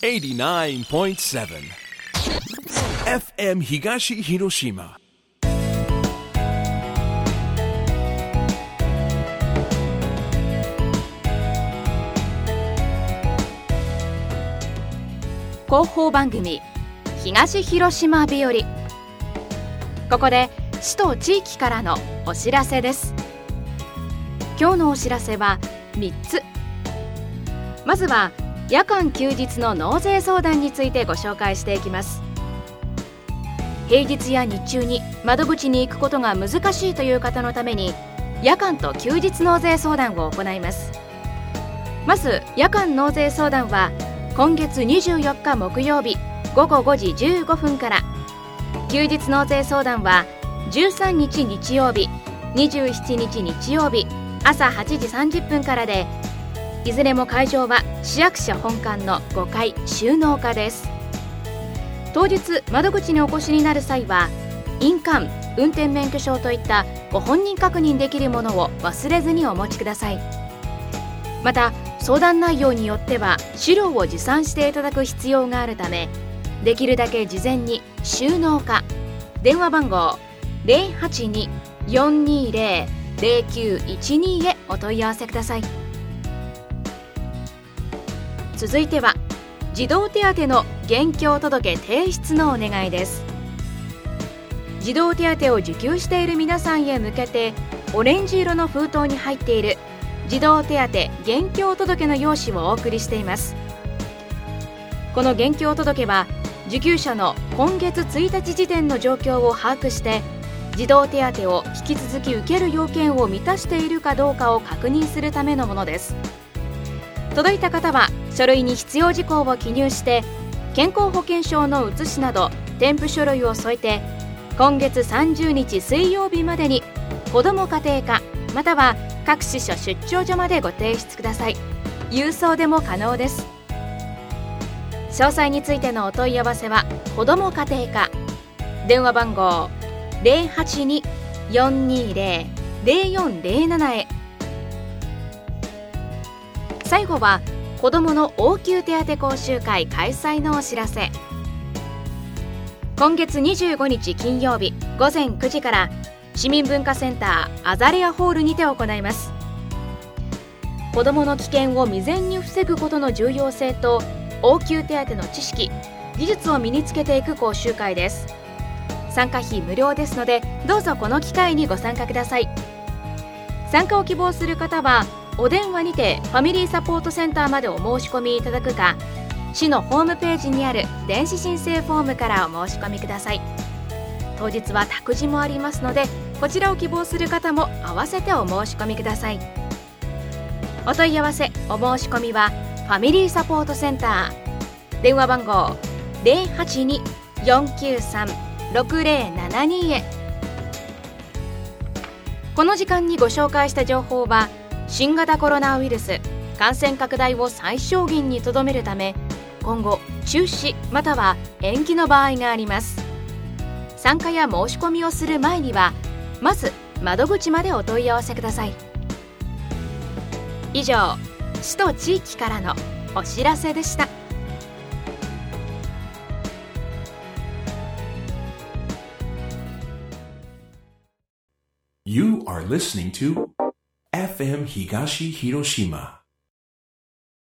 89.7 FM 東広島。 広報番組東広島日和。ここで市と地域からのお知らせです。今日のお知らせは3つ。まずは夜間休日の納税相談についてご紹介していきます。平日や日中に窓口に行くことが難しいという方のために夜間と休日納税相談を行います。まず夜間納税相談は今月24日木曜日午後5時15分から、休日納税相談は13日日曜日、27日日曜日朝8時30分からで、いずれも会場は市役所本館の5階収納課です。当日窓口にお越しになる際は印鑑、運転免許証といったご本人確認できるものを忘れずにお持ちください。また相談内容によっては資料を持参していただく必要があるため、できるだけ事前に収納課、電話番号 082-420-0912 へお問い合わせください。続いては児童手当の現況届提出のお願いです。児童手当を受給している皆さんへ向けて、オレンジ色の封筒に入っている児童手当現況届の用紙をお送りしています。この現況届は受給者の今月1日時点の状況を把握して、児童手当を引き続き受ける要件を満たしているかどうかを確認するためのものです。届いた方は書類に必要事項を記入して、健康保険証の写しなど添付書類を添えて、今月30日水曜日までに子ども家庭課または各支所出張所までご提出ください。郵送でも可能です。詳細についてのお問い合わせは子ども家庭課、電話番号 082-420-0407 へ。最後は子どもの応急手当講習会開催のお知らせ。今月25日金曜日午前9時から市民文化センターアザレアホールにて行います。子どもの危険を未然に防ぐことの重要性と応急手当の知識、技術を身につけていく講習会です。参加費無料ですので、どうぞこの機会にご参加ください。参加を希望する方はお電話にてファミリーサポートセンターまでお申し込みいただくか、市のホームページにある電子申請フォームからお申し込みください。当日は託児もありますので、こちらを希望する方も合わせてお申し込みください。お問い合わせお申し込みはファミリーサポートセンター、電話番号 082-493-6072 へ。この時間にご紹介した情報は新型コロナウイルス感染拡大を最小限にとどめるため、今後中止または延期の場合があります。参加や申し込みをする前にはまず窓口までお問い合わせください。以上、市と地域からのお知らせでした。 You are listening to FM 東広島